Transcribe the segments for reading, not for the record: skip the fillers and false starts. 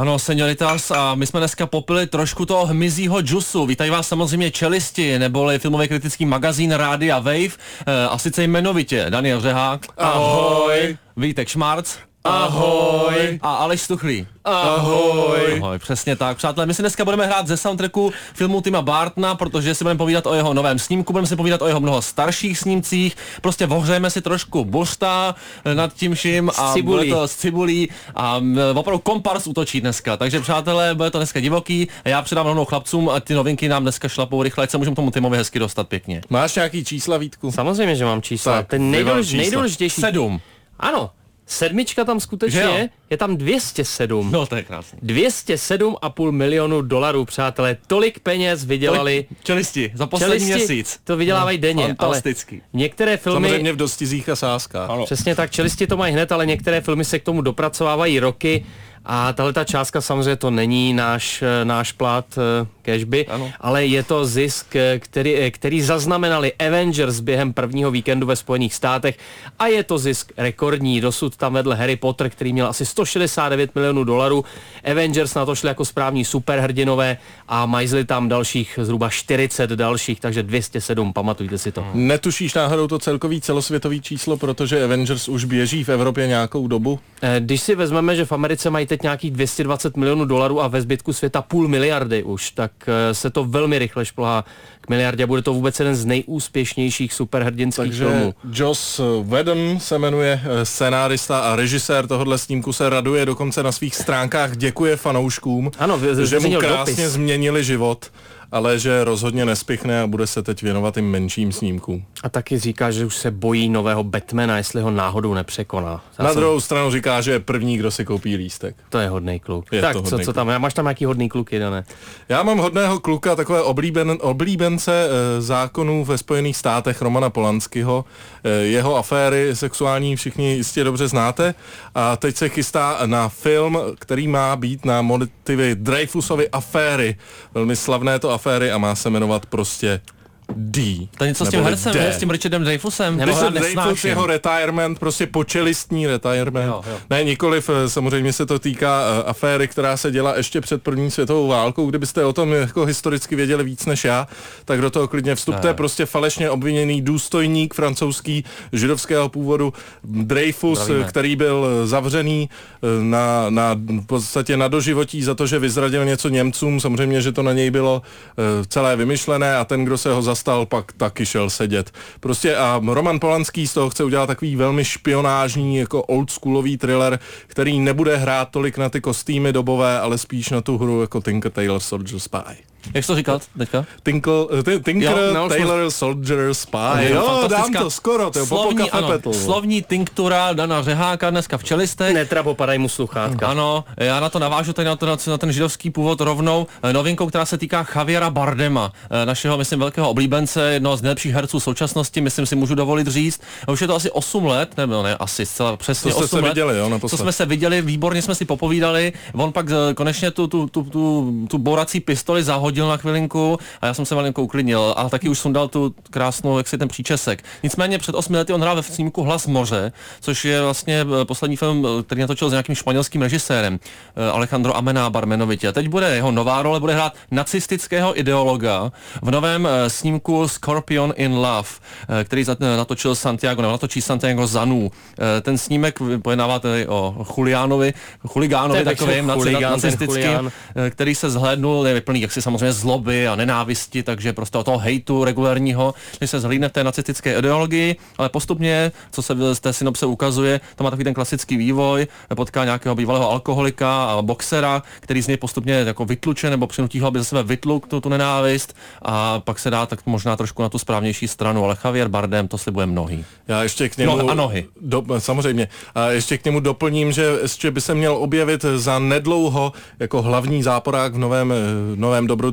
Ano, senioritas, a my jsme dneska popili trošku toho hmyzího džusu. Vítají vás samozřejmě Čelisti, neboli filmový kritický magazín Rádia Wave, a sice jmenovitě Daniel Řehák. Ahoj. Vítek Šmarc. Ahoj. A Aleš Stuchlý. Ahoj. Ahoj, přesně tak. Přátelé, my si dneska budeme hrát ze soundtracku filmu Tima Burtona, protože si budeme povídat o jeho novém snímku, budeme si povídat o jeho mnoho starších snímcích, prostě ohřejeme si trošku bursta nad tím vším a bude to s cibulí a opravdu kompars útočí dneska. Takže přátelé, bude to dneska divoký a já předám rovnou chlapcům a ty novinky nám dneska šlapou rychle, ať se můžeme tomu Timovi hezky dostat pěkně. Máš nějaký čísla, Vítku? Samozřejmě, že mám čísla. Tak, ten nejdůležitější. 7. Ano. 7 tam skutečně je tam 207. No to je krásné. 207,5 milionu dolarů, přátelé. Tolik peněz vydělali. Čelisti, za poslední měsíc. To vydělávají denně. Fantastický. Ale některé filmy... Samozřejmě v dostizích a sáskách. Ano. Přesně tak, Čelisti to mají hned, ale některé filmy se k tomu dopracovávají roky. A tahleta částka samozřejmě to není náš plat cashby, ale je to zisk, který zaznamenali Avengers během prvního víkendu ve Spojených státech a je to zisk rekordní. Dosud tam vedl Harry Potter, který měl asi 169 milionů dolarů. Avengers na to šli jako správní superhrdinové a majzli tam dalších zhruba 40 dalších, takže 207, pamatujte si to. Netušíš náhodou to celkový celosvětový číslo, protože Avengers už běží v Evropě nějakou dobu? Když si vezmeme, že v Americe mají teď nějakých 220 milionů dolarů a ve zbytku světa 500 miliardy už, tak se to velmi rychle šplhá k miliardě a bude to vůbec jeden z nejúspěšnějších superhrdinských filmů. Joss Whedon se jmenuje scenárista a režisér tohohle snímku, se raduje, dokonce na svých stránkách děkuje fanouškům, že mu krásně změnili život, ale že rozhodně nespichne a bude se teď věnovat i menším snímkům. A taky říká, že už se bojí nového Batmana, jestli ho náhodou nepřekoná. Na druhou stranu říká, že je první, kdo si koupí lístek. To je hodnej kluk. Je tak hodnej co tam? Máš tam nějaký hodný kluky, Dané? Já mám hodného kluka, takové oblíbence zákonů ve Spojených státech, Romana Polanskiho. Jeho aféry sexuální všichni jistě dobře znáte a teď se chystá na film, který má být na motivy Dreyfusovy aféry. Velmi slavné to aféry a má se jmenovat prostě D. To něco s tím hercem, s tím Richardem Dreyfusem. Richard Dreyfus, jeho retirement, prostě počelistní retirement. Jo. Ne, nikoliv, samozřejmě se to týká aféry, která se dělá ještě před první světovou válkou. Kdybyste o tom jako historicky věděli víc než já, tak do toho klidně vstupte. Prostě falešně obviněný důstojník francouzský židovského původu Dreyfus, který byl zavřený v podstatě na doživotí za to, že vyzradil něco Němcům. Samozřejmě, že to na něj bylo celé vymyšlené a ten, kdo se ho zastal, pak taky šel sedět. Prostě a Roman Polanský z toho chce udělat takový velmi špionážní, jako oldschoolový thriller, který nebude hrát tolik na ty kostýmy dobové, ale spíš na tu hru jako Tinker Tailor Soldier Spy. Jak jsi to říkal teďka? Tinker Tailor Soldier Spy. Jo, dám to skoro, to je Popolka Fepetl. Slovní tinktura Dana Řeháka dneska v Čelistech. Netra popadají mu sluchátka. Ano, já na to navážu tady na ten židovský původ rovnou novinkou, která se týká Javiera Bardema, našeho, myslím, velkého oblíbence, jednoho z nejlepších herců současnosti, myslím si můžu dovolit říct. Už je to asi 8 let, nebo ne, asi zcela přesně 8 let. Viděli, jo, co jsme se viděli, výborně jsme si popovídali. On pak konečně tu bourací pistoli zahodil na chvilinku a já jsem se malinko uklidnil a taky už sundal tu krásnou, jak si ten příčesek. Nicméně před 8 lety on hrál ve snímku Hlas moře, což je vlastně poslední film, který natočil s nějakým španělským režisérem, Alejandro Amenábar jmenovitě. A teď bude jeho nová role, bude hrát nacistického ideologa v novém snímku Scorpion in Love, který natočil natočí Santiago Zanů. Ten snímek pojednává tedy o chuligánovi takovým nacistickým, který se zhlédnul, je plný jaksi samozřejmě zloby a nenávisti, takže prostě o toho hejtu regulérního, že se zhlídne v té nacistické ideologii, ale postupně, co se z té synopse ukazuje, to má takový ten klasický vývoj, potká nějakého bývalého alkoholika a boxera, který z něj postupně jako vytluče nebo přinutí ho, aby ze sebe vytluk tu nenávist a pak se dá tak možná trošku na tu správnější stranu, ale Javier Bardem to slibuje mnohý. Já ještě k němu... No a nohy. Samozřejmě. A ještě k němu doplním, že ještě by se měl objevit za nedlouho jako hlavní záporák v novém dobrodružství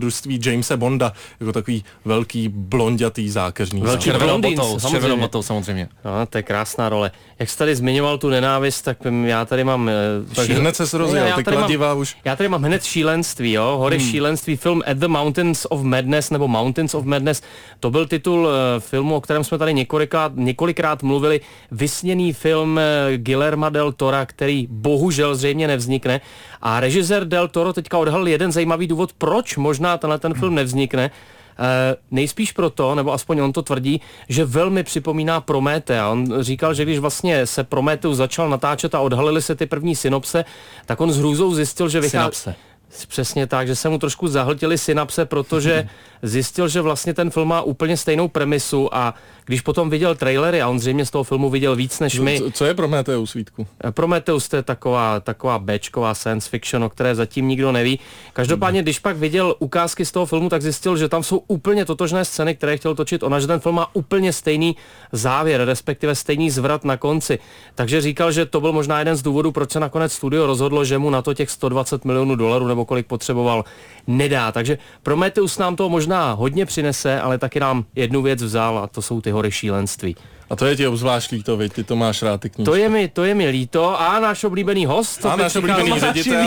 dobrodružství Jamese Bonda, jako takový velký blondětý zákeřník. Velký s červenou botou samozřejmě. No, to je krásná role. Jak jsi tady zmiňoval tu nenávist, tak já tady mám... Tak hned se rozjel, ty kladiva už. Já tady mám hned šílenství, jo, hory šílenství, film At the Mountains of Madness, nebo Mountains of Madness. To byl titul filmu, o kterém jsme tady několikrát mluvili. Vysněný film Guillerma del Tora, který bohužel zřejmě nevznikne. A režisér del Toro teďka odhalil jeden zajímavý důvod, proč možná ten film nevznikne. Nejspíš proto, nebo aspoň on to tvrdí, že velmi připomíná Prometea. On říkal, že když vlastně se Prometheus začal natáčet a odhalily se ty první synopse, tak on s hrůzou zjistil, že Synapse. Přesně tak, že se mu trošku zahltily synapse, protože zjistil, že vlastně ten film má úplně stejnou premisu a když potom viděl trailery, a on zřejmě z toho filmu viděl víc než my. Co je Prometheus, Vítku? Prometheus, to je taková béčková science fiction, o které zatím nikdo neví. Každopádně, když pak viděl ukázky z toho filmu, tak zjistil, že tam jsou úplně totožné scény, které chtěl točit ona, že ten film má úplně stejný závěr, respektive stejný zvrat na konci. Takže říkal, že to byl možná jeden z důvodů, proč se nakonec studio rozhodlo, že mu na to těch $120 milionů nebo kolik potřeboval, nedá. Takže Prometheus nám to možná hodně přinese, ale taky nám jednu věc vzal a to jsou ty hory šílenství. A to je ti obzvlášť líto, viď? Ty to máš rád, ty knížky. To je mi líto. A náš oblíbený host. A náš oblíbený ředitel.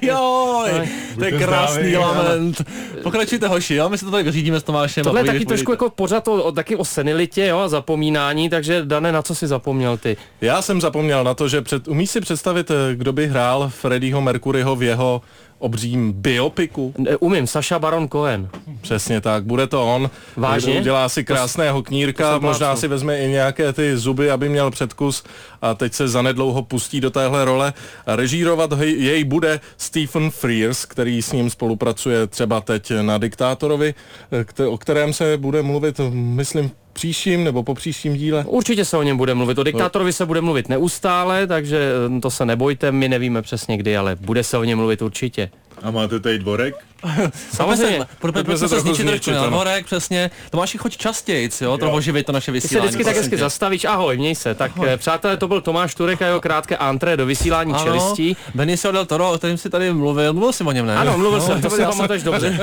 To je krásný lament. Pokračujte, hoši, jo? My se to tady vyřídíme s Tomášem. Tohle je taky trošku jako pořád taky o senilitě, jo, a zapomínání, takže Dane, na co jsi zapomněl ty? Já jsem zapomněl na to, že umíš si představit, kdo by hrál Freddieho Mercuryho v jeho obřím biopiku? Umím, Sacha Baron Cohen. Přesně tak, bude to on. Vážně? Udělá si krásného knírka, možná si vezme i nějaké ty zuby, aby měl předkus a teď se zanedlouho pustí do téhle role. A režírovat jej bude Stephen Frears, který s ním spolupracuje třeba teď na Diktátorovi, o kterém se bude mluvit, myslím, příštím nebo po příštím díle? Určitě se o něm bude mluvit. O Diktátorovi se bude mluvit neustále, takže to se nebojte, my nevíme přesně kdy, ale bude se o něm mluvit určitě. A máte tady dvorek? Samozřejmě. Pojďme se zničit trošku na dvorek, přesně. Tomáši, choď častěji, jo, to oživit to naše Ty se vysílání. vždycky tak hezky zastavíš. Ahoj, měj se. Tak přátelé, to byl Tomáš Turek a jeho krátké antré do vysílání čelistí. Benicio del Toro, o kterém si tady mluvil jsi o něm, ne? Ano, mluvil jsem, to si pamatuješ dobře.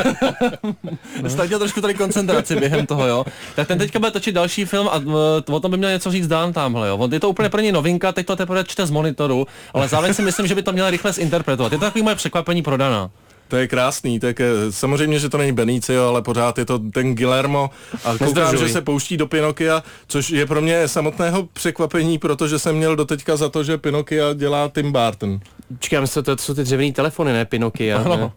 Ztratil trošku tady koncentraci během toho, jo. Tak ten teďka bude točit další film a o tom by měl něco říct Dan tamhle, jo. Je to úplně pro ně novinka, teď to teprve čte z monitoru, ale zároveň si myslím, že by to měl rychle zinterpretovat. Je to takový moje překvapení pro Dana. To je krásný, tak samozřejmě, že to není Benicio, ale pořád je to ten Guillermo a koukám, že se pouští do Pinokia, což je pro mě samotného překvapení, protože jsem měl doteďka za to, že Pinokia dělá Tim Burton. Čekaj, myslím, to jsou ty dřevěný telefony, ne Pinokia. Ne?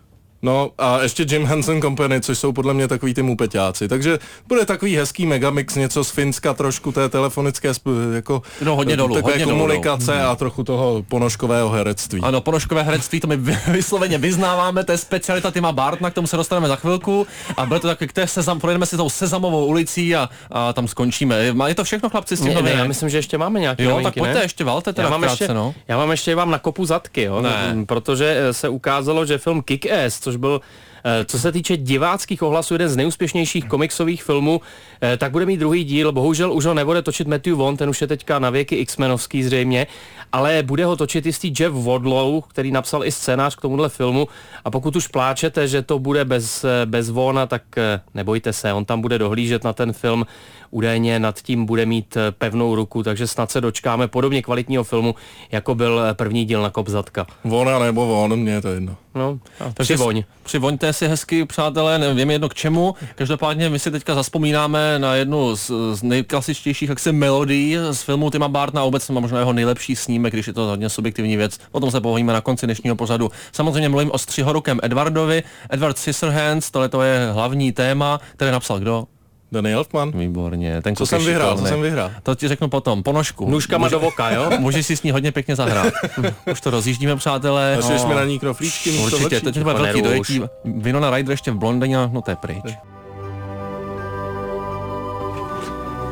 No a ještě Jim Henson Company, což jsou podle mě takový ty mupeťáci. Takže bude takový hezký megamix, něco z Finska, trošku té telefonické jako hodně dolů, takové hodně komunikace a trochu toho ponožkového herectví. Ano, ponožkové herectví, to my vysloveně vyznáváme, to je specialita Tima Burtona, k tomu se dostaneme za chvilku a bude to tak, projedeme si tou Sezamovou ulicí a tam skončíme. Je to všechno, chlapci, s tím ne, já myslím, že ještě máme nějaké novinky, tak pojďte, ještě valte teda krátce, no. Já vám nakopu zadky, jo, protože se ukázalo, že film Kick-Ass, což byl, co se týče diváckých ohlasů, jeden z nejúspěšnějších komiksových filmů, tak bude mít druhý díl. Bohužel už ho nebude točit Matthew Vaughn, ten už je teďka na věky X-menovský zřejmě, ale bude ho točit jistý Jeff Wadlow, který napsal i scénář k tomuhle filmu. A pokud už pláčete, že to bude bez Vaughna, tak nebojte se, on tam bude dohlížet na ten film. Údajně nad tím bude mít pevnou ruku, takže snad se dočkáme podobně kvalitního filmu, jako byl první díl na Kop zadka. Vona nebo von, mně je to jedno. No, přivoň. Přivoňte si hezky, přátelé, nevím jedno k čemu. Každopádně my si teďka zaspomínáme na jednu z nejklasičtějších melodií z filmu Tima Burtona a vůbec možná jeho nejlepší snímek, když je to hodně subjektivní věc. O tom se pohovíme na konci dnešního pořadu. Samozřejmě mluvím o střihorukem Edwardovi. Edward Scissorhands, tohle je hlavní téma, které napsal kdo? Danny Elfman. Výborně. Co jsem vyhrál? To ti řeknu potom. Ponožku. Nůžkama do voka, jo? Můžeš si s ní hodně pěkně zahrát. Už to rozjíždíme, přátelé. Našli jsme na ní knoflíčky. Určitě, teď bude velký dojetí. Winona Ryder ještě v blondině, no to je pryč.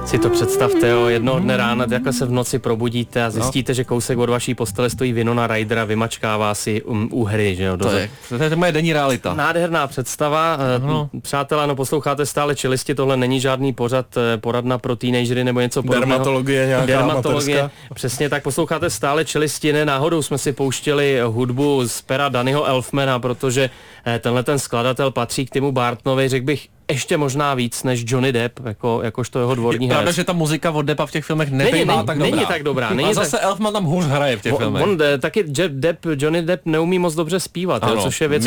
Si to představte, jo, jednoho dne rána takhle se v noci probudíte a zjistíte, že kousek od vaší postele stojí Winona Rydera, vymačkává si u hry, že jo. To je moje denní realita. Nádherná představa. Přátelé, no posloucháte stále Čelisti, tohle není žádný poradna pro teenagery nebo něco podobného. Dermatologie nějaká amatérská. Přesně tak, posloucháte stále Čelisti, ne náhodou jsme si pouštěli hudbu z pera Dannyho Elfmana, protože tenhle ten skladatel patří k Timu Burtonovi, řekl bych, ještě možná víc než Johnny Depp, jakožto jeho dvorní herec. Pravda, že ta muzika od Deppa v těch filmech není tak dobrá. A zase Elfman tam hůř hraje v těch filmech. Taky Johnny Depp neumí moc dobře zpívat, ano, což je věc,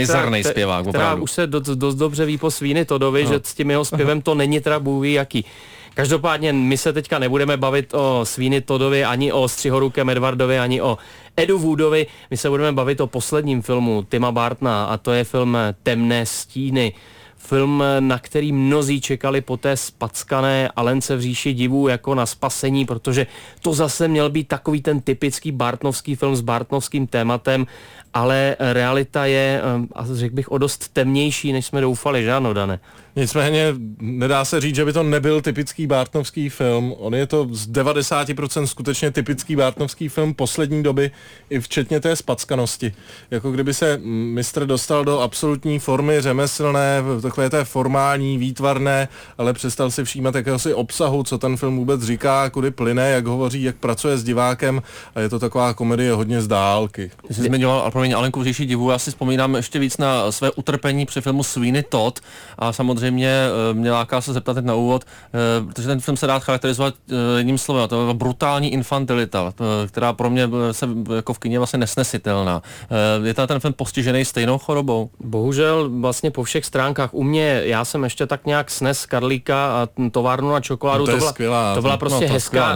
která už se dost dobře ví po Sweeney Toddovi, že s tím jeho zpěvem to není teda bůh ví jaký. Každopádně my se teďka nebudeme bavit o Sweeney Toddovi, ani o Střihorukem Edwardovi, ani o Edu Woodovi. My se budeme bavit o posledním filmu Tima Burtona a to je film Temné stíny. Film, na který mnozí čekali po té spackané Alence v říši divů jako na spasení, protože to zase měl být takový ten typický Burtonovský film s Burtonovským tématem, ale realita je, řekl bych, o dost temnější, než jsme doufali, že ano, Dane? Nicméně nedá se říct, že by to nebyl typický Burtonovský film. On je to z 90% skutečně typický Burtonovský film poslední doby, i včetně té spackanosti. Jako kdyby se mistr dostal do absolutní formy řemeslné, takové té formální, výtvarné, ale přestal si všímat jakéhosi obsahu, co ten film vůbec říká, kudy plyne, jak hovoří, jak pracuje s divákem, a je to taková komedie hodně z dálky. Ty jsi zmiňoval, Alenku v říši divů, já si vzpomínám ještě víc na své utrpení při filmu Sweeney Todd a samozřejmě mě láká se zeptat teď na úvod, protože ten film se dá charakterizovat jedním slovem, to je brutální infantilita, která pro mě se jako v kině vlastně nesnesitelná. Je ten film postižený stejnou chorobou? Bohužel vlastně po všech stránkách. U mě, já jsem ještě tak nějak snes Karlíka a továrnu na čokoládu. No to byla prostě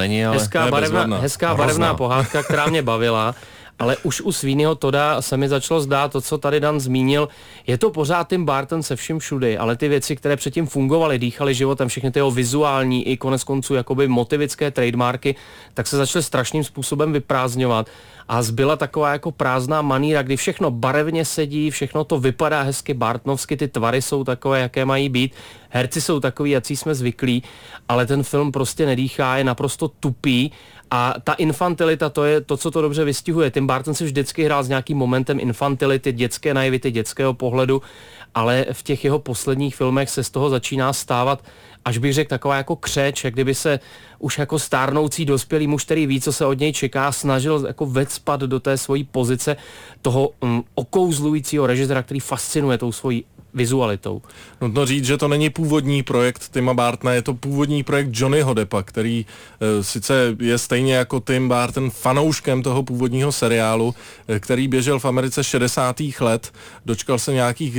hezká barevná pohádka, která mě bavila. Ale už u Sweeneyho Todda se mi začalo zdát to, co tady Dan zmínil. Je to pořád Tim Burton se vším všudy, ale ty věci, které předtím fungovaly, dýchaly životem, všechny ty jeho vizuální i konec konců jakoby motivické trademarky, tak se začaly strašným způsobem vyprázdňovat. A zbyla taková jako prázdná maníra, kdy všechno barevně sedí, všechno to vypadá hezky Burtonovsky, ty tvary jsou takové, jaké mají být, herci jsou takový, jací jsme zvyklí, ale ten film prostě nedýchá, je naprosto tupý. A ta infantilita, to je to, co to dobře vystihuje. Tim Burton si vždycky hrál s nějakým momentem infantility, dětské naivity, dětského pohledu, ale v těch jeho posledních filmech se z toho začíná stávat, až bych řekl, taková jako křeč, jak kdyby se už jako stárnoucí dospělý muž, který ví, co se od něj čeká, snažil jako vecpat do té svojí pozice toho okouzlujícího režiséra, který fascinuje tou svojí vizualitou. Nutno říct, že to není původní projekt Tima Burtona, je to původní projekt Johnnyho Deppa, který sice je stejně jako Tim Burton fanouškem toho původního seriálu, který běžel v Americe 60. let, dočkal se nějakých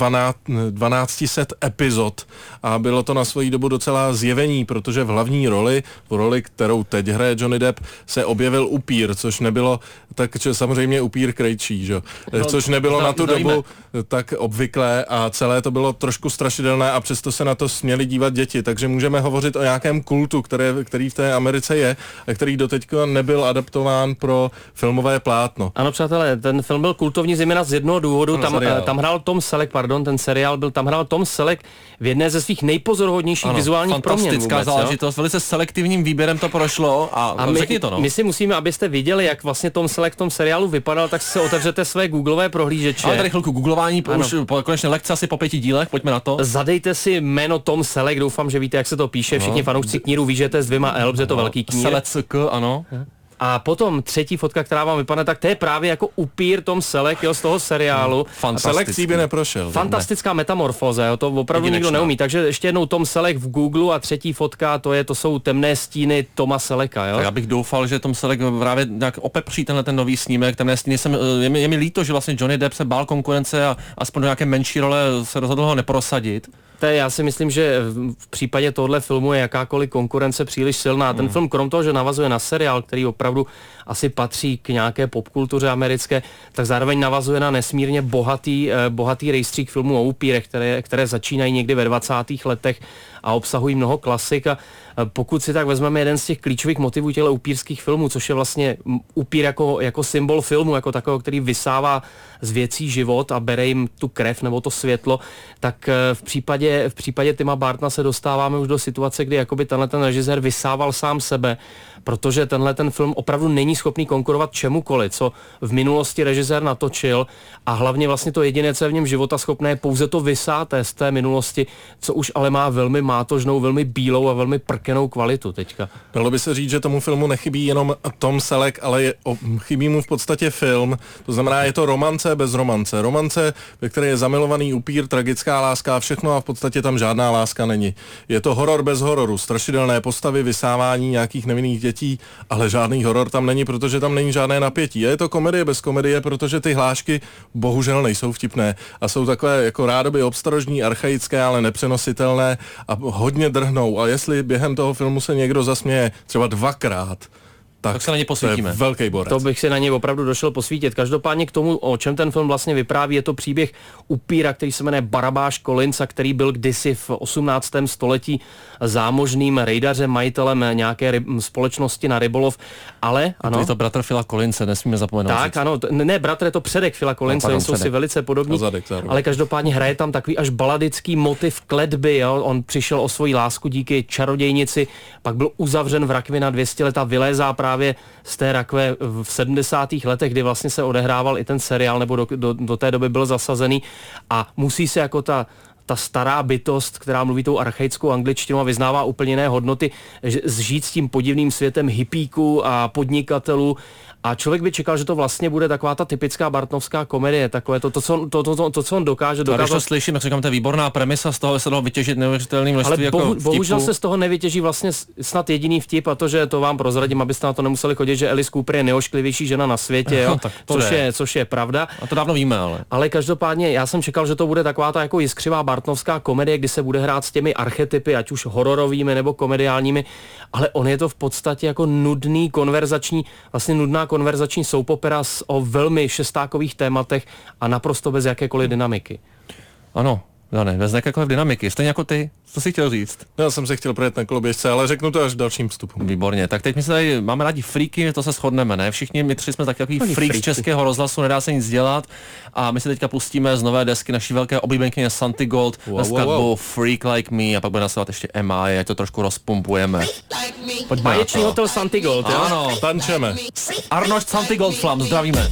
1200 epizod a bylo to na svoji dobu docela zjevení, protože v hlavní roli, kterou teď hraje Johnny Depp, se objevil upír, což nebylo tak samozřejmě upír krejčí, že? Což nebylo na tu dobu tak obvyklé a celé to bylo trošku strašidelné a přesto se na to směli dívat děti, takže můžeme hovořit o nějakém kultu, který v té Americe je a který doteďka nebyl adaptován pro filmové plátno. Ano, přátelé, ten film byl kultovní zejména z jednoho důvodu, tam hrál Tom Selleck, ten seriál tam hrál Tom Selleck v jedné ze svých nejpozoruhodnějších vizuálních proměn. Fantastická záležitost, velice selektivním výběrem to prošlo a řekni to, no. My si musíme, abyste viděli, jak vlastně Tom Selleck v tom seriálu vypadal, tak si otevřete své googleové prohlížeče. Ale tady chvilku googlování, už konečně lekce asi po 5 dílech, pojďme na to. Zadejte si jméno Tom Selleck, doufám, že víte, jak se to píše, všichni fanoušci kníru ví, že to je s 2 L, že to velký knír. Selleck, ano. A potom třetí fotka, která vám vypadne, tak to je právě jako upír Tom Selleck, z toho seriálu. Selekcí by neprošel. Fantastická metamorfóza, to opravdu nikdo neumí. Takže ještě jednou Tom Selleck v Google a třetí fotka, to jsou Temné stíny Toma Selecka, jo? Tak já bych doufal, že Tom Selleck právě nějak opepří ten nový snímek. Temné stíny je mi líto, že vlastně Johnny Depp se bál konkurence a aspoň do nějaké menší role se rozhodl ho neprosadit. Já si myslím, že v případě tohle filmu je jakákoliv konkurence příliš silná. Ten film krom toho, že navazuje na seriál, který opravdu asi patří k nějaké popkultuře americké, tak zároveň navazuje na nesmírně bohatý rejstřík filmů o upírech, které začínají někdy ve 20. letech a obsahují mnoho klasik. A pokud si tak vezmeme jeden z těch klíčových motivů těchto upírských filmů, což je vlastně upír jako symbol filmu, jako takového, který vysává z věcí život a bere jim tu krev nebo to světlo, tak v případě případě Tima Burtona se dostáváme už do situace, kdy jakoby tenhle ten režisér vysával sám sebe, protože tenhle ten film opravdu není schopný konkurovat čemukoliv, co v minulosti režisér natočil, a hlavně vlastně to jediné, co je v něm životaschopné, je pouze to vysáté z té minulosti, co už ale má velmi mátožnou, velmi bílou a velmi prkenou kvalitu teďka. Dalo by se říct, že tomu filmu nechybí jenom Tom Selleck, ale chybí mu v podstatě film. To znamená, je to romance bez romance. Romance, ve které je zamilovaný upír, tragická láska a všechno, a v podstatě tam žádná láska není. Je to horor bez hororu, strašidelné postavy, vysávání nějakých nevinných dětí, ale žádný horor tam není, protože tam není žádné napětí. A je to komedie bez komedie, protože ty hlášky bohužel nejsou vtipné a jsou takové jako rádoby obstarožní, archaické, ale nepřenositelné a hodně drhnou. A jestli během toho filmu se někdo zasměje třeba 2krát, tak se na ně posvítíme. To je velký borec. To bych si na něj opravdu došel posvítit. Každopádně k tomu, o čem ten film vlastně vypráví, je to příběh upíra, který se jmenuje Barabáš Collins a který byl kdysi v 18. století zámožným rejdařem, majitelem nějaké společnosti na rybolov, ale ano. Je to bratr Phila Collinse, nesmíme zapomenout. Tak, ano, ne, bratr, je to předek Phila Collinse, jsou si velice podobní, ale každopádně hraje tam takový až baladický motiv kletby, jo? On přišel o svoji lásku díky čarodějnici, pak byl uzavřen v rakvi na 200 let a vylézá právě z té rakve v 70. letech, kdy vlastně se odehrával i ten seriál, nebo do té doby byl zasazený, a musí se jako ta stará bytost, která mluví tou archaickou angličtinou a vyznává úplně jiné hodnoty, žít s tím podivným světem hippíků a podnikatelů. A člověk by čekal, že to vlastně bude taková ta typická bartnovská komedie, takové to, co on dokáže. Když to slyším, jak říkám, to je výborná premisa, z toho se dalo vytěžit neuvěřitelný množství jako bohužel se z toho nevytěží vlastně snad jediný vtip, a to vám prozradím, abyste na to nemuseli chodit, že Alice Cooper je nejošklivější žena na světě, jo? což je pravda. A to dávno víme, ale. Ale každopádně já jsem čekal, že to bude taková ta jako jiskřivá bartnovská komedie, kdy se bude hrát s těmi archetypy, ať už hororovými nebo komediálními, ale on je to v podstatě jako nudná konverzační soap opera o velmi šestákových tématech a naprosto bez jakékoliv dynamiky. Ano, Dane, bez jakékoliv dynamiky, stejně jako ty. Co jsi chtěl říct? Já jsem se chtěl projet na koloběžce, ale řeknu to až v dalším vstupu. Výborně, tak teď my se tady máme rádi freaky, to se shodneme, ne? Všichni my tři jsme takový freak z českého rozhlasu, nedá se nic dělat, a my se teďka pustíme z nové desky naší velké oblíbenkyně Santi Gold na skladbu Freak Like Me, a pak bude následovat ještě MI, ať to trošku rozpumpujeme. Báječný hotel Santi Gold, jo? Ano, tančeme. Arnošt Santi Gold Flam, zdravíme.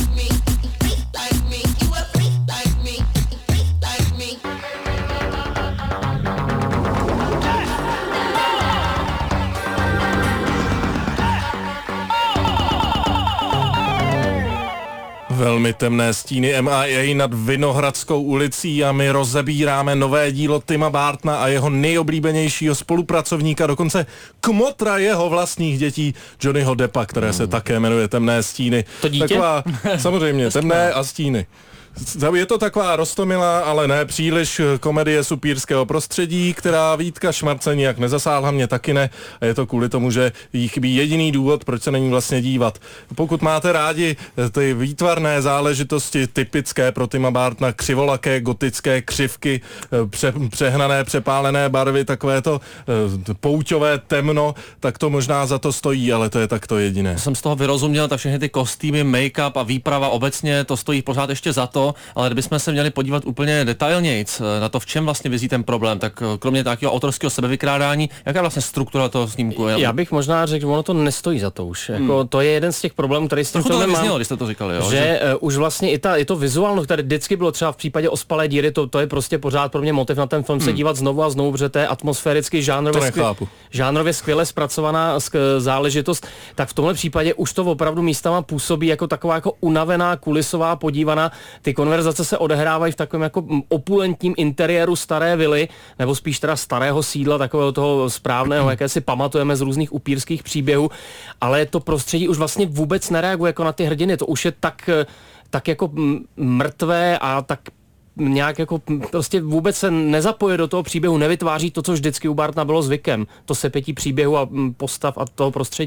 Velmi temné stíny MIA nad Vinohradskou ulicí a my rozebíráme nové dílo Tima Burtona a jeho nejoblíbenějšího spolupracovníka, dokonce kmotra jeho vlastních dětí, Johnnyho Deppa, které se také jmenuje Temné stíny. To dítě? Taková, samozřejmě, temné a stíny. Je to taková roztomilá, ale ne příliš komedie supírského prostředí, která Vítka Šmarce nijak nezasáhla, mě taky ne, a je to kvůli tomu, že jí chybí jediný důvod, proč se není vlastně dívat. Pokud máte rádi ty výtvarné záležitosti typické pro Tima Burtona, křivolaké, gotické křivky, přehnané, přepálené barvy, takové to pouťové temno, tak to možná za to stojí, ale to je takto jediné. Jsem z toho vyrozuměl, tak všechny ty kostýmy, make-up a výprava obecně, to stojí pořád ještě za to, ale kdybychom se měli podívat úplně detailnějc na to, v čem vlastně vězí ten problém, tak kromě takového autorského sebevykrádání, jaká je vlastně struktura toho snímku? Já bych možná řekl, že ono to nestojí za to už. Jako, to je jeden z těch problémů, který s tím filmem mám, když jste to říkali, jo? Že už vlastně i to vizuálno, které vždycky bylo třeba v případě Ospalé díry, to je prostě pořád pro mě motiv na ten film se dívat znovu a znovu, protože to je atmosféricky žánrově skvěle zpracovaná záležitost, tak v tomhle případě už to opravdu místama působí jako taková jako unavená, kulisová podívaná. Ty konverzace se odehrávají v takovém jako opulentním interiéru staré vily, nebo spíš teda starého sídla, takového toho správného, jaké si pamatujeme z různých upírských příběhů, ale to prostředí už vlastně vůbec nereaguje jako na ty hrdiny, to už je tak jako mrtvé a tak nějak jako prostě vůbec se nezapoje do toho příběhu, nevytváří to, co vždycky u Burtona bylo zvykem, to sepětí příběhu a postav a toho prostředí.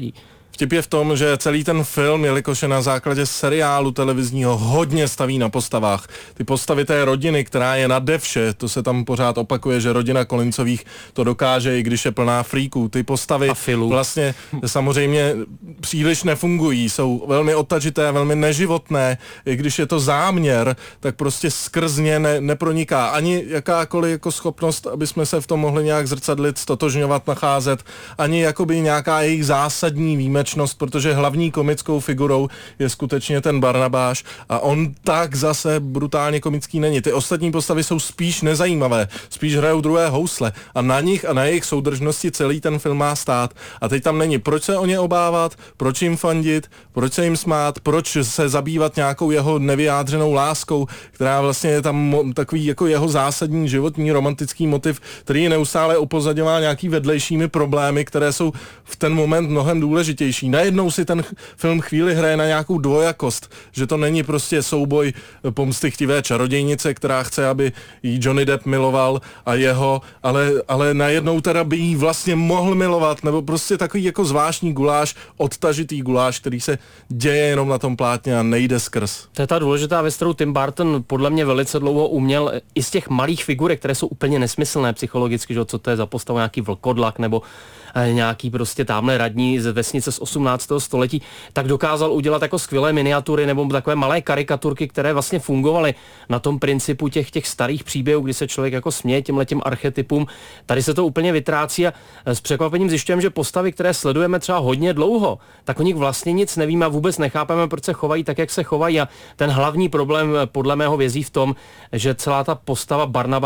Vtip je v tom, že celý ten film, jelikož je na základě seriálu televizního, hodně staví na postavách. Ty postavy té rodiny, která je nade vše, to se tam pořád opakuje, že rodina Collinsových to dokáže, i když je plná fríků. Ty postavy vlastně samozřejmě příliš nefungují, jsou velmi odtažité, velmi neživotné, i když je to záměr, tak prostě skrz ně neproniká ani jakákoliv jako schopnost, aby jsme se v tom mohli nějak zrcadlit, stotožňovat, nacházet, ani jakoby nějaká jejich zásadní výjimečnost, protože hlavní komickou figurou je skutečně ten Barnabáš a on tak zase brutálně komický není. Ty ostatní postavy jsou spíš nezajímavé, spíš hrajou druhé housle a na nich a na jejich soudržnosti celý ten film má stát. A teď tam není, proč se o ně obávat, proč jim fandit, proč se jim smát, proč se zabývat nějakou jeho nevyjádřenou láskou, která vlastně je tam takový jako jeho zásadní životní romantický motiv, který neustále upozaděvá nějaký vedlejšími problémy, které jsou v ten moment mnohem důležitější. Najednou si ten film chvíli hraje na nějakou dvojakost, že to není prostě souboj pomstychtivé čarodějnice, která chce, aby jí Johnny Depp miloval a jeho, ale najednou teda by jí vlastně mohl milovat, nebo prostě takový jako zvláštní guláš, odtažitý guláš, který se děje jenom na tom plátně a nejde skrz. To je ta důležitá věc, kterou Tim Burton podle mě velice dlouho uměl i z těch malých figurek, které jsou úplně nesmyslné psychologicky, že co to je za postavu, nějaký vlkodlak nebo nějaký prostě tamhle radní z vesnice z 18. století, tak dokázal udělat jako skvělé miniatury nebo takové malé karikaturky, které vlastně fungovaly na tom principu těch starých příběhů, kdy se člověk jako směje těmhletěm archetypům. Tady se to úplně vytrácí a s překvapením zjišťujeme, že postavy, které sledujeme třeba hodně dlouho, tak o nich vlastně nic nevíme a vůbec nechápeme, proč se chovají tak, jak se chovají. A ten hlavní problém podle mého vězí v tom, že celá ta postava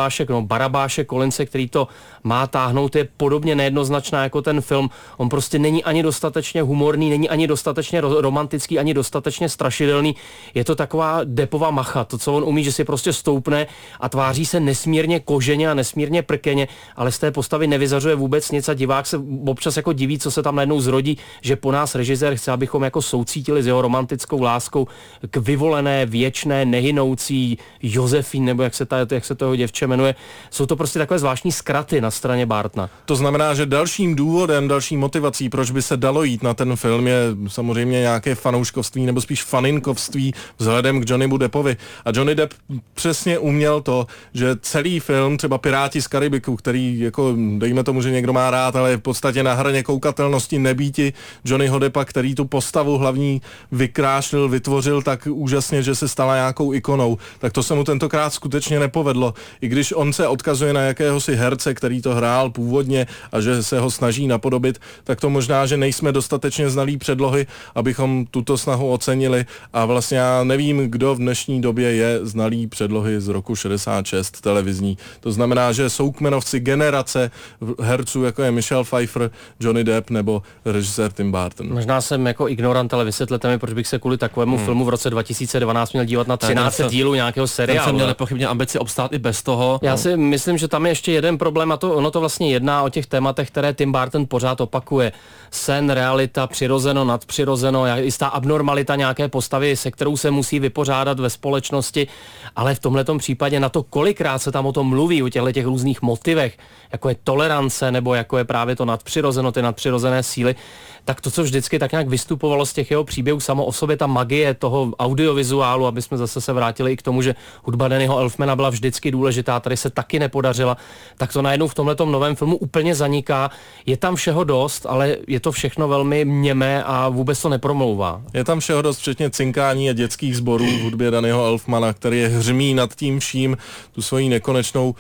Barabáše Collinse, který to má táhnout, je podobně nejednoznačná jako ten film. On prostě není ani dostatečně humorný, není ani dostatečně romantický, ani dostatečně strašidelný. Je to taková Deppová macha, to, co on umí, že si prostě stoupne a tváří se nesmírně koženě a nesmírně prkeně, ale z té postavy nevyzařuje vůbec nic a divák se občas jako diví, co se tam najednou zrodí, že po nás režisér chce, abychom jako soucítili s jeho romantickou láskou k vyvolené, věčné, nehynoucí Josefín, nebo jak se toho děvče jmenuje. Jsou to prostě takové zvláštní zkraty na straně Bartona. To znamená, že dalším důvodem, další motivací, proč by se dalo jít na ten film, je samozřejmě nějaké fanouškovství nebo spíš faninkovství vzhledem k Johnnymu Deppovi. A Johnny Depp přesně uměl to, že celý film, třeba Piráti z Karibiku, který jako dejme tomu, že někdo má rád, ale je v podstatě na hraně koukatelnosti, nebýti Johnnyho Deppa, který tu postavu hlavní vykrášlil, vytvořil tak úžasně, že se stala nějakou ikonou. Tak to se mu tentokrát skutečně nepovedlo. I když on se odkazuje na jakéhosi herce, který to hrál původně a že se ho snaží napodobit, tak to možná, že nejsme dostatečně znalí předlohy, abychom tuto snahu ocenili a vlastně já nevím, kdo v dnešní době je znalý předlohy z roku 66 televizní. To znamená, že jsou kmenovci generace herců, jako je Michelle Pfeiffer, Johnny Depp nebo režisér Tim Burton. Možná jsem jako ignorant, ale vysvětlete mi, proč bych se kvůli takovému filmu v roce 2012 měl dívat na 13 dílů nějakého seriálu. Jsem měl nepochybně ambici obstát i bez toho. Já si myslím, že tam je ještě jeden problém a ono to vlastně jedná o těch tématech, které Tim Burton pořád opakuje. Sen, realita, přirozeno, nadpřirozeno, jistá abnormalita nějaké postavy, se kterou se musí vypořádat ve společnosti, ale v tomhletom případě na to, kolikrát se tam o tom mluví, o těch různých motivech, jako je tolerance nebo jako je právě to nadpřirozeno, ty nadpřirozené síly, tak to, co vždycky tak nějak vystupovalo z těch jeho příběhů, samo o sobě ta magie toho audiovizuálu, aby jsme zase se vrátili i k tomu, že hudba Dannyho Elfmana byla vždycky důležitá, tady se taky nepodařila, tak to najednou v tomhletom novém filmu úplně zaniká. Je tam všeho dost, ale je to všechno velmi němé a vůbec to nepromlouvá. Je tam všeho dost, včetně cinkání a dětských sborů v hudbě Dannyho Elfmana, který je hřmí nad tím vším, tu svoji nekonečnou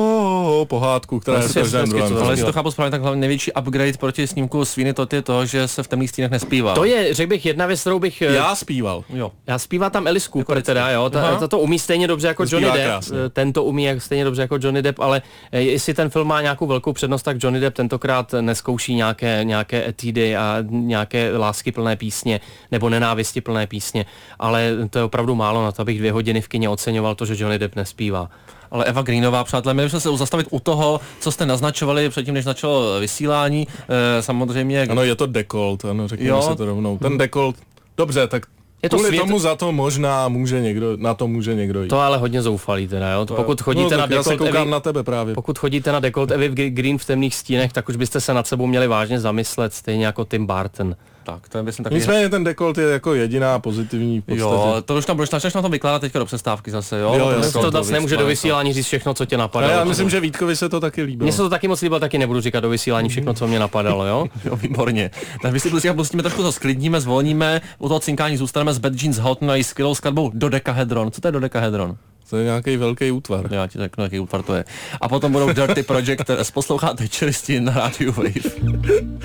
pohádku, která je v každém druhém. Ale jestli to chápu správně, tak hlavně největší upgrade proti snímku Sweeney Todd je to, že se v temných stínech nespívá. To je, řekl bych, jedna věc, kterou bych... Já zpíval. Jo. Já zpívá tam Alice Cooper teda, jo. To umí stejně dobře jako Johnny Depp. Krásně. Ten to umí stejně dobře jako Johnny Depp, ale jestli ten film má nějakou velkou přednost, tak Johnny Depp tentokrát neskouší nějaké etídy a nějaké láskyplné písně nebo nenávistiplné písně, ale to je opravdu málo na to, abych 2 hodiny v kině oceňoval to, že Johnny Depp nespívá. Ale Eva Greenová, přátelé, měli bychom se zastavit u toho, co jste naznačovali předtím, než začalo vysílání. Samozřejmě... Ano, je to dekolt, ano, řekněme si to rovnou. Ten dekolt, dobře, tak kvůli tomu za to možná na to může někdo jít. To ale hodně zoufalý teda, jo. Pokud chodíte na dekolt Evy, na tebe právě. Pokud chodíte na dekolt Evy Green v temných stínech, tak už byste se nad sebou měli vážně zamyslet, stejně jako Tim Burton. Tak, to je myslím taky... Nicméně ten dekolt je jako jediná pozitivní v podstatě. Jo, to už tam budeš na to vykládat teďka do přestávky zase, jo? To zase nemůže do vysílání říct všechno, co tě napadalo. Já myslím, že Vítkovi se to taky líbilo. Mně se to taky moc líbilo, taky nebudu říkat do vysílání všechno, co mě napadalo, jo? Jo, výborně. Tak vysvětlíme, pustíme trošku to sklidníme, zvolníme, u toho cinkání zůstaneme s Bad Jeans Hot na skvělou skladbou Dodecahedron. Co to je Dodecahedron? To je nějaký velký útvar. Já ti řeknu, jaký útvar to je. A potom budou Dirty Project, které posloucháte čelisti na rádiu Wave.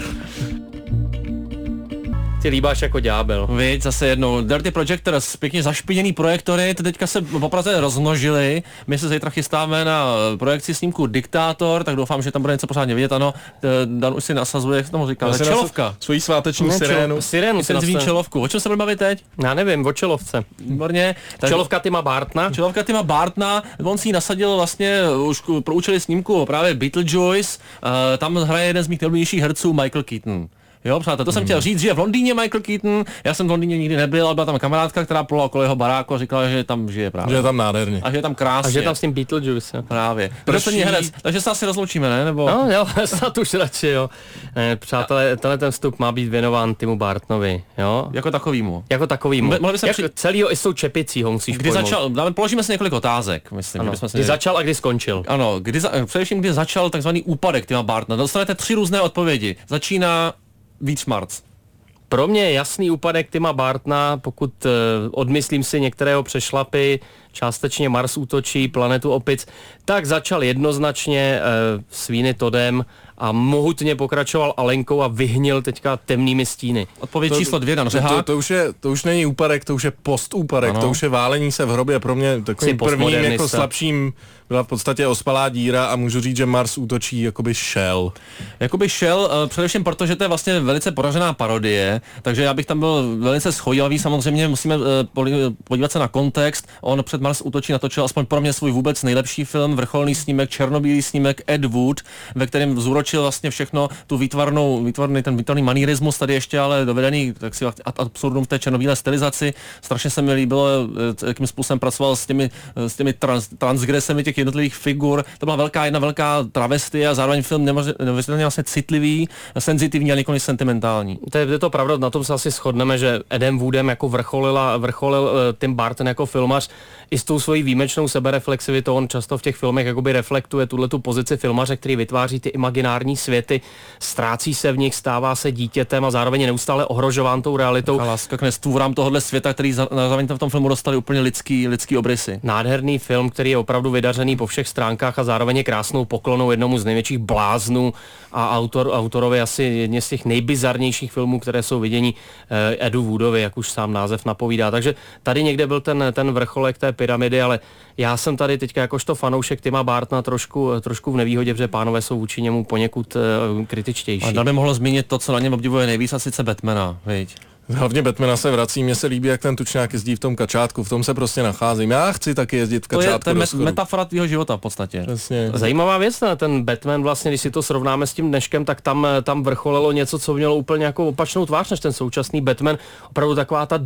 Ty líbáš jako ďábel. Víš, zase jednou. Dirty Projectors, pěkně zašpiněný projektory, ty teďka se po Praze rozmnožily. My se zítra chystáme na projekci snímku Diktátor, tak doufám, že tam bude něco pořádně vidět. Ano, Dan už si nasazuje, jak se tomu říká, čelovka. Svojí sváteční sirénu. Sirénu si Zví čelovku. O čem se budeme bavit teď? Já nevím, o čelovce. Výborně. Čelovka Tima Bartona. Čelovka Tima Bartona, on si ji nasadil vlastně už pro účely snímku právě Beetlejuice. Tam hraje jeden z mých nejbližších herců Michael Keaton. Jo, přátelé, to jsem chtěl říct, že v Londýně Michael Keaton, já jsem v Londýně nikdy nebyl, ale byla tam kamarádka, která plula okolo jeho baráku a říkala, že tam žije právě. Že je tam nádherně. A že je tam krásně. A že je tam s tím Beetlejuice. Právě. Prší... herec, takže se asi rozloučíme, ne? Nebo... No jo, snad už radši, jo. Přátelé, tenhle ten vstup má být věnován Timu Bartonovi, jo? Jako takovýmu. Jako takovýmu. Jako celýho i s tou čepicí ho musíš kdy pojmout. začal, položíme si několik otázek, myslím. Ano, kdy začal a kdy skončil. Ano, především kdy začal takzvaný úpadek Tima Bartona. Dostanete 3 různé odpovědi. Začíná Víc Marc. Pro mě je jasný úpadek Tima Bartona, pokud odmyslím si některého přešlapy, částečně Mars útočí, Planetu opic, tak začal jednoznačně Sweeney Toddem a mohutně pokračoval Alenkou a vyhnil teďka Temnými stíny. Odpověď číslo 2, Dan Řehák. To už není úpadek, to už je postúpadek, to už je válení se v hrobě. Pro mě takovým prvním jako slabším byla v podstatě ospalá díra a můžu říct, že Mars útočí jakoby šel. Jakoby šel, především proto, že to je vlastně velice poražená parodie, takže já bych tam byl velice schovývavý, samozřejmě musíme podívat se na kontext. On před Mars útočí natočil aspoň pro mě svůj vůbec nejlepší film, vrcholný snímek, černobílý snímek Ed Wood, ve kterém zúročil vlastně všechno tu výtvarný manierismus, tady ještě ale dovedený tak si absurdum v té černobílé stylizaci. Strašně se mi líbilo, jakým způsobem pracoval s těmi transgresemi těch jednotlivých figur. To byla jedna velká travestie a zároveň film neuvěřitelně vlastně citlivý, senzitivní a nikoli sentimentální. To je to pravda, na tom se asi shodneme, že Edem Woodem jako vrcholil Tim Burton jako filmař i s tou svojí výjimečnou sebereflexivitou. On často v těch filmech jakoby reflektuje tu pozici filmaře, který vytváří ty imaginární světy, ztrácí se v nich, stává se dítětem a zároveň je neustále ohrožován tou realitou. A láska k nestvůrám tohohle světa, který zároveň v tom filmu dostali úplně lidský obrysy. Nádherný film, který je opravdu vydařený po všech stránkách a zároveň je krásnou poklonou jednomu z největších bláznů a autorovi asi jedně z těch nejbizarnějších filmů, které jsou vidění Edu Woodovi, jak už sám název napovídá. Takže tady někde byl ten vrcholek té pyramidy, ale já jsem tady teďka jakožto fanoušek Tima Bartona trošku v nevýhodě, protože pánové jsou vůči němu poněkud kritičtější. A dáme mohlo zmínit to, co na něm obdivuje nejvíc, a sice Batmana, viď? Hlavně Batmana se vrací, mně se líbí, jak ten tučňák jezdí v tom kačátku, v tom se prostě nacházím. Já chci taky jezdit v kačátku. To je metafora tvýho života v podstatě. Přesně. Zajímavá věc, ten Batman vlastně, když si to srovnáme s tím dneškem, tak tam vrcholilo něco, co mělo úplně jako opačnou tvář než ten současný Batman. Opravdu taková ta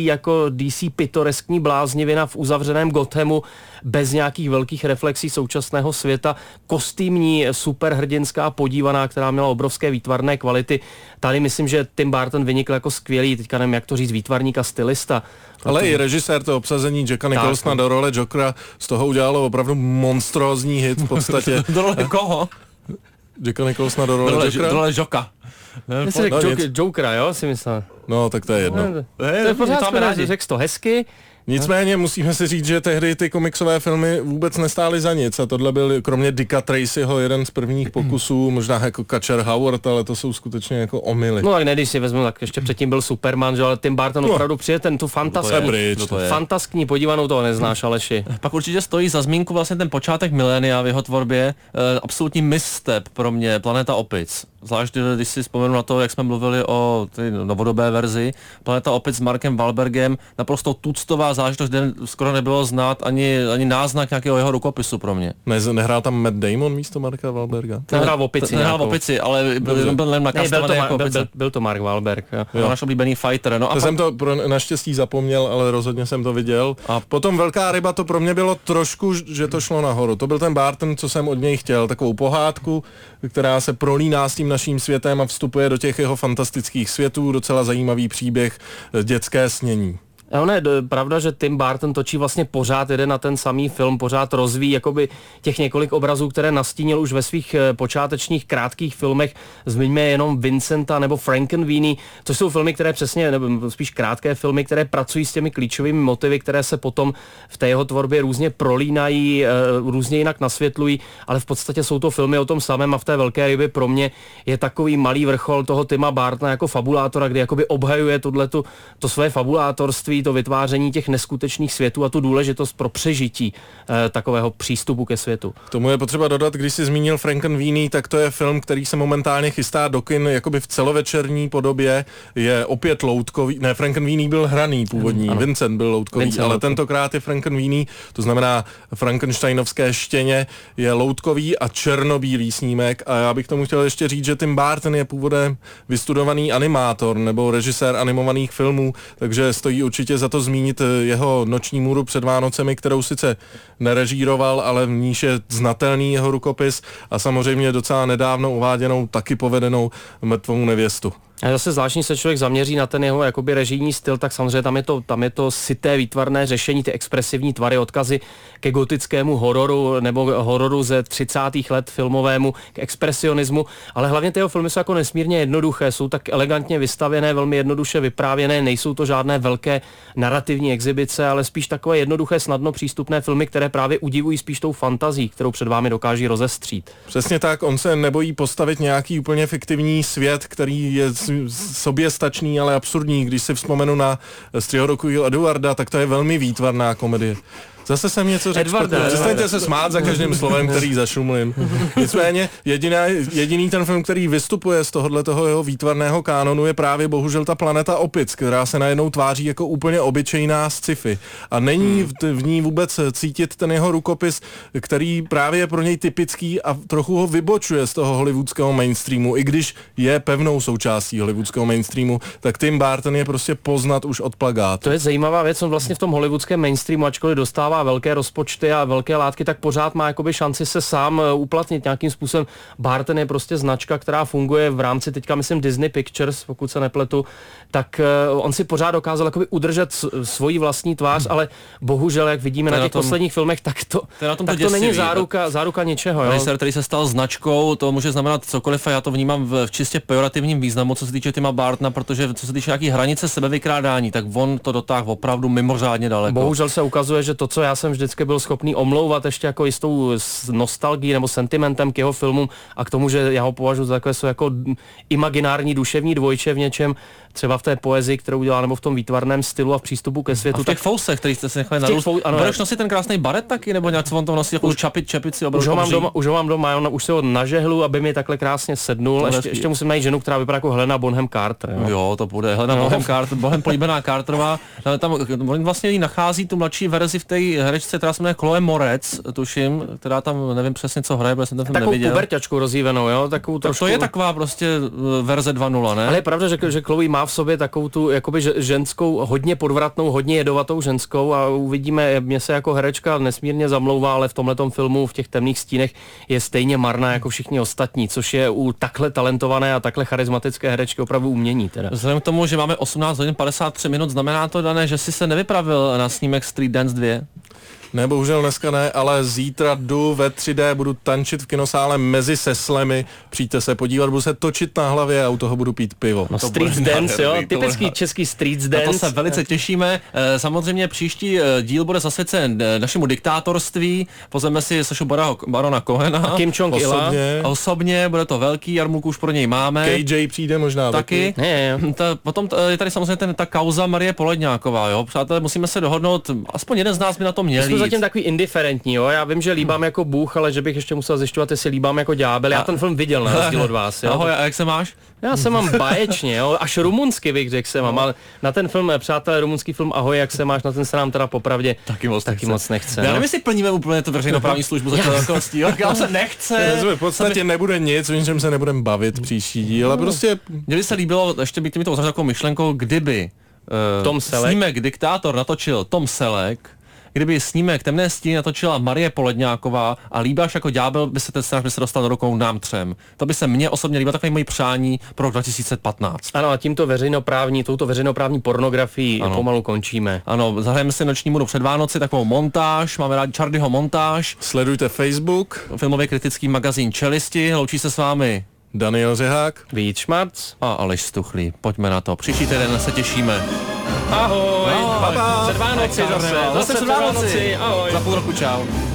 DC pitoreskní bláznivina v uzavřeném Gothamu, bez nějakých velkých reflexí současného světa, kostýmní superhrdinská podívaná, která měla obrovské výtvarné kvality. Tady myslím, že Tim Burton vynikl jako skvělý, teďka nevím, jak to říct, výtvarník a stylista. Ale i režisér, to obsazení Jacka Nicholsona do role Jokera, z toho udělalo opravdu monstrózní hit v podstatě. Do role koho? Jacka Nicholsona do role Jokera? Do role Joka. Jokera, jo, si myslel. No, tak to je jedno. To je pořád, řekl to hezky. Nicméně musíme si říct, že tehdy ty komiksové filmy vůbec nestály za nic a tohle byl kromě Dicka Tracyho jeden z prvních pokusů, možná jako Catcher Howard, ale to jsou skutečně jako omyly. No tak ne, když si vezmu, tak ještě předtím byl Superman, že, ale Tim Burton opravdu přijde tu fantaskní podívanou, toho neznáš, Aleši. Pak určitě stojí za zmínku vlastně ten počátek milénia v jeho tvorbě, absolutní misstep pro mě, Planeta opic. Zvlášť když si vzpomenu na to, jak jsme mluvili o té novodobé verzi, Planeta opic s Markem Wahlbergem, naprosto tuctová záležitost, kde skoro nebylo znát ani náznak nějakého jeho rukopisu pro mě. Nehrál tam Matt Damon místo Marka Wahlberga? Nehrál v opici. Nehrál v opici, ale byl nakastovaný jako opice. Byl to Mark Wahlberg. Jo. Náš oblíbený fighter. No a jsem to naštěstí zapomněl, ale rozhodně jsem to viděl. A potom Velká ryba, to pro mě bylo trošku, že to šlo nahoru. To byl ten Barton, co jsem od něj chtěl, takovou pohádku, která se prolíná s tím naším světem a vstupuje do těch jeho fantastických světů, docela zajímavý příběh, dětské snění. Ono je pravda, že Tim Burton točí vlastně pořád, jede na ten samý film, pořád rozvíjí jakoby těch několik obrazů, které nastínil už ve svých počátečních krátkých filmech. Zmiňme jenom Vincenta nebo Frankenweenie, což jsou filmy, které přesně, nebo spíš krátké filmy, které pracují s těmi klíčovými motivy, které se potom v té jeho tvorbě různě prolínají, různě jinak nasvětlují, ale v podstatě jsou to filmy o tom samém a v té Velké rybě pro mě je takový malý vrchol toho Tima Burtona jako fabulátora, kdy jakoby obhajuje to své fabulátorství, to vytváření těch neskutečných světů a tu důležitost pro přežití takového přístupu ke světu. K tomu je potřeba dodat, když jsi zmínil Frankenweenie, tak to je film, který se momentálně chystá do kin jakoby v celovečerní podobě, je opět loutkový, ne, Frankenweenie byl hraný původní, ano. Vincent byl loutkový, ale tentokrát je Frankenweenie, to znamená Frankensteinovské štěně, je loutkový a černobílý snímek a já bych tomu chtěl ještě říct, že Tim Burton je původem vystudovaný animátor nebo režisér animovaných filmů, takže stojí určitě za to zmínit jeho Noční můru před Vánocemi, kterou sice nerežíroval, ale v níž je znatelný jeho rukopis a samozřejmě docela nedávno uváděnou, taky povedenou Mrtvou nevěstu. A zase zvláštně se člověk zaměří na ten jeho jakoby režijní styl, tak samozřejmě tam je to syté výtvarné řešení, ty expresivní tvary, odkazy ke gotickému hororu nebo hororu ze 30. let filmovému, k expresionismu, ale hlavně ty jeho filmy jsou jako nesmírně jednoduché, jsou tak elegantně vystavěné, velmi jednoduše vyprávěné, nejsou to žádné velké narrativní exibice, ale spíš takové jednoduché, snadno přístupné filmy, které právě udivují spíš tou fantazí, kterou před vámi dokáží rozestřít. Přesně tak, on se nebojí postavit nějaký úplně fiktivní svět, který je soběstačný, ale absurdní. Když si vzpomenu na Střihorokovýho Eduarda, tak to je velmi výtvarná komedie. Zase jsem něco řekl. Přestaňte se smát za každým slovem, který zašumlím. Nicméně jediný ten film, který vystupuje z tohoto jeho výtvarného kánonu, je právě bohužel ta Planeta opic, která se najednou tváří jako úplně obyčejná sci-fi. A není v ní vůbec cítit ten jeho rukopis, který právě je pro něj typický a trochu ho vybočuje z toho hollywoodského mainstreamu. I když je pevnou součástí hollywoodského mainstreamu, tak Tim Burton je prostě poznat už od plakátu. To je zajímavá věc, on vlastně v tom hollywoodském mainstreamu, ačkoliv dostává velké rozpočty a velké látky, tak pořád má jakoby šanci se sám uplatnit nějakým způsobem. Burton je prostě značka, která funguje v rámci teďka myslím Disney Pictures, pokud se nepletu, tak on si pořád dokázal jakoby udržet svoji vlastní tvář, ale bohužel, jak vidíme na těch posledních filmech, tak to není záruka ničeho. Režisér, který se stal značkou, to může znamenat cokoliv a já to vnímám v čistě pejorativním významu, co se týče Tima Burtona, protože co se týče nějaký hranice sebevykrádání, tak on to dotáhl opravdu mimořádně daleko. Bohužel se ukazuje, že to, co já jsem vždycky byl schopný omlouvat ještě jako jistou nostalgií nebo sentimentem k jeho filmům a k tomu, že já ho považuji za takové jako imaginární duševní dvojče v něčem, třeba v té poezii, kterou udělá, nebo v tom výtvarném stylu a v přístupu ke světu. A v těch fousech, který jste si nechali narůst. Budeš nosit ten krásný baret taky, nebo nějak on to nosí jako čepici už ho mám doma, už se ho nažehlu, aby mi takhle krásně sednul. Ještě musím najít ženu, která vypadá jako Helena Bonham Carter. Jo, to bude. Helena Bonham Carter, Bonham políbená Carterová. Tam on vlastně jí nachází tu mladší verzi v té herečce, která se jmenuje Chloe Moretz, tuším, která tam nevím přesně co hraje, protože jsem ten film neviděl. Takovou puberťačku rozjívenou, jo, takovou trošku. To je taková prostě verze 2.0, ne? Ale je pravda, že Chloe má v sobě takovou tu jakoby ženskou, hodně podvratnou, hodně jedovatou ženskou a uvidíme, mě se jako herečka nesmírně zamlouvá, ale v tomhletom filmu v těch temných stínech je stejně marná jako všichni ostatní, což je u takhle talentované a takhle charismatické herečky opravdu umění teda. Vzhledem k tomu, že máme 18 hodin 53 minut, znamená to, Dané, že jsi se nevypravil na snímek Street Dance 2? Ne, bohužel dneska ne, ale zítra jdu ve 3D, budu tančit v kinosále mezi seslemi, přijďte se podívat, budu se točit na hlavě a u toho budu pít pivo. No, street dance, jo, typický český street dance. Na to se velice těšíme. Samozřejmě příští díl bude zasvěcen našemu diktátorství, pozveme si Sašu Barona Cohena. A Kim Jong-ila. Osobně, bude to velký, Jarmulku už pro něj máme. KJ přijde možná taky. Potom je tady samozřejmě ta kauza Marie Poledňáková, jo. Přátelé, musíme se dohodnout, aspoň jeden z nás by na to měl. Zatím takový indiferentní, jo. Já vím, že líbám jako Bůh, ale že bych ještě musel zjišťovat, jestli líbám jako ďábel. Já ten film viděl na rozdíl od vás, jo. Ahoj, a jak se máš? Já se mám báječně, jo, až rumunsky bych řekl se mám, ale na ten film, přátelé, rumunský film Ahoj, jak se máš, na ten se nám teda popravdě taky moc nechce. Já nevím, jestli plníme úplně tu veřejnoprávní službu za okolností, jo, já se nechce. V podstatě nebude nic, o ničem se nebudeme bavit příští díl, ale prostě... Mně by se líbilo, ještě by mi to uzavřel takovou myšlenkou, kdyby Tom Selleck, snímek Diktátor natočil Tom Selleck, kdyby snímek Temné stíny natočila Marie Poledňáková a Líbáš jako ďábel, by se ten scénář dostal do rukou nám třem. To by se mně osobně líbilo, takové moje přání pro rok 2015. Ano, a touto veřejnoprávní pornografii pomalu končíme. Ano, zahrajeme si noční můru před Vánoci, takovou montáž, máme rádi Charlieho montáž. Sledujte Facebook. Filmově kritický magazín Čelisti, loučí se s vámi Daniel Řehák. Vít Šmarc. A Aleš Stuchlý. Pojďme na to. Příští týden se těšíme. Ahoj. Ahoj. Před Vánoci zase. Zase před Vánoci. Ahoj. Za půl roku čau.